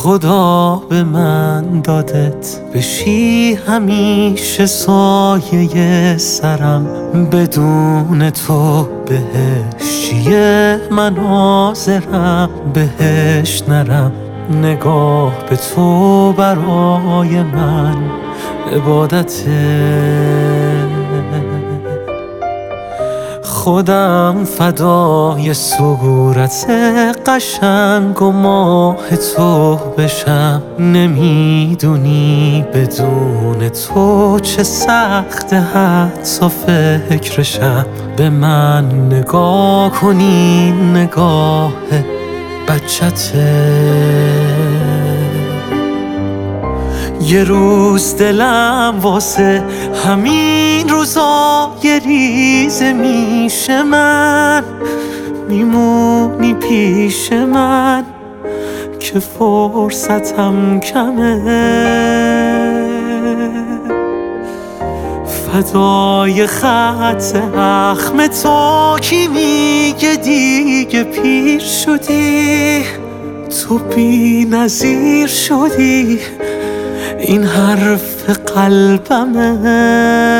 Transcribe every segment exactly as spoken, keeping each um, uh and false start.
خدا به من دادت بشی همیشه سایه سرم، بدون تو بهش چیه من حاضرم بهش نرم. نگاه به تو برای من عبادته، خودم فدای صورت قشنگ و ماه تو بشم. نمیدونی بدون تو چه سخت حتی فکرشم. به من نگاه کنی نگاه بچته، یه روز دلم واسه همین روزای ریزه میشه من، میمونی پیش من که فرصتم کمه. فدای خط اخم تو کی میگه دیگه پیر شدی، تو بی نظیر شدی، این حرف قلبمه.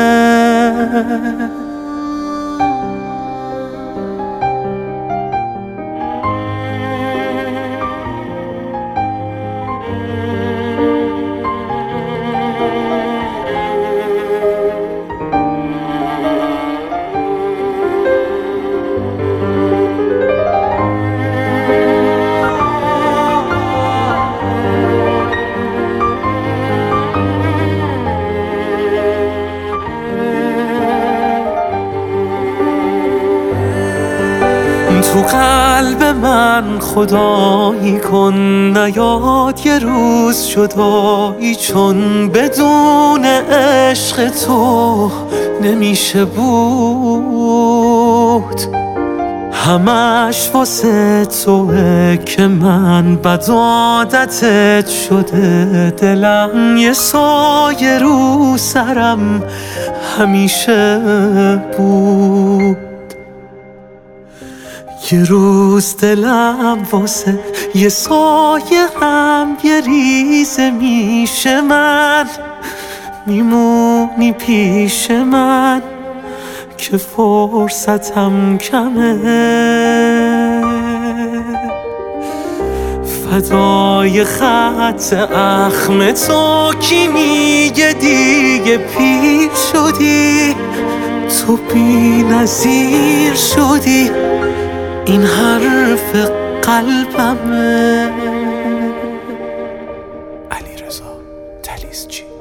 تو قلب من خدایی کن، نیاد یه روز جدایی، چون بدون عشق تو نمیشه بود. همش واسه توه که من بد عادتت شده، دلم یه سایه رو سرم همیشه بود. یه روز دلم واسه یه سایه هم یه ریزه میشه من، میمونی پیش من که فرصتم کمه. فدای خط اخم تو کی میگه دیگه پیر شدی، تو بی نظیر شدی، این حرف قلبمه. علیرضا تلیسچی.